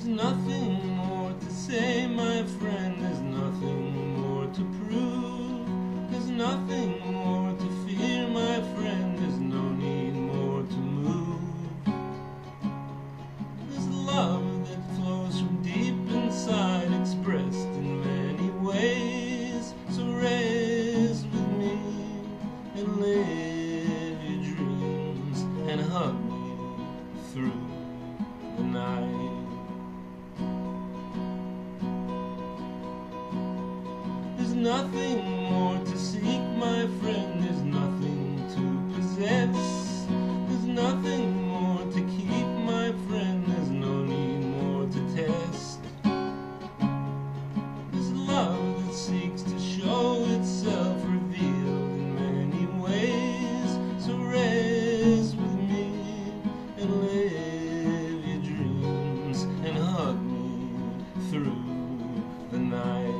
There's nothing more to say, my friend. There's nothing more to prove. There's nothing more to fear, my friend. There's no need more to move. There's love that flows from deep inside, expressed in many ways. So rest with me and live your dreams and hug me through the night. There's nothing more to seek, my friend. There's nothing to possess. There's nothing more to keep, my friend. There's no need more to test. There's love that seeks to show itself, revealed in many ways. So rest with me and live your dreams and hug me through the night.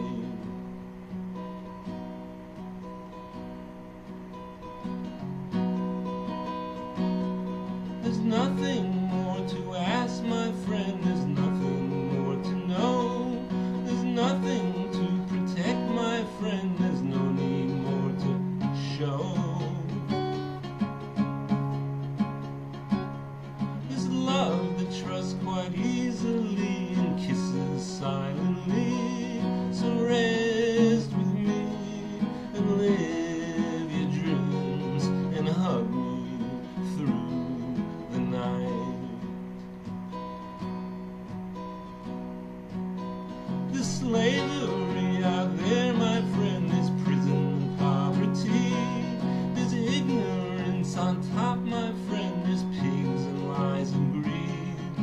There's nothing more to ask, my friend. There's nothing more to know. There's nothing to protect, my friend. There's no need more to show. There's love that trusts quite easily and kisses silently. So rest with me and live your dreams and hug me through the night. The slavery out there, my friend, is prison poverty. There's ignorance on top, my friend. There's pigs and lies and greed.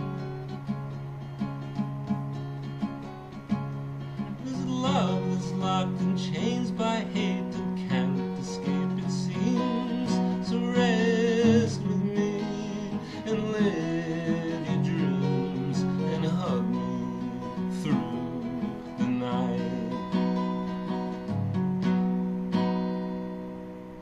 There's love that's locked in chains by hate.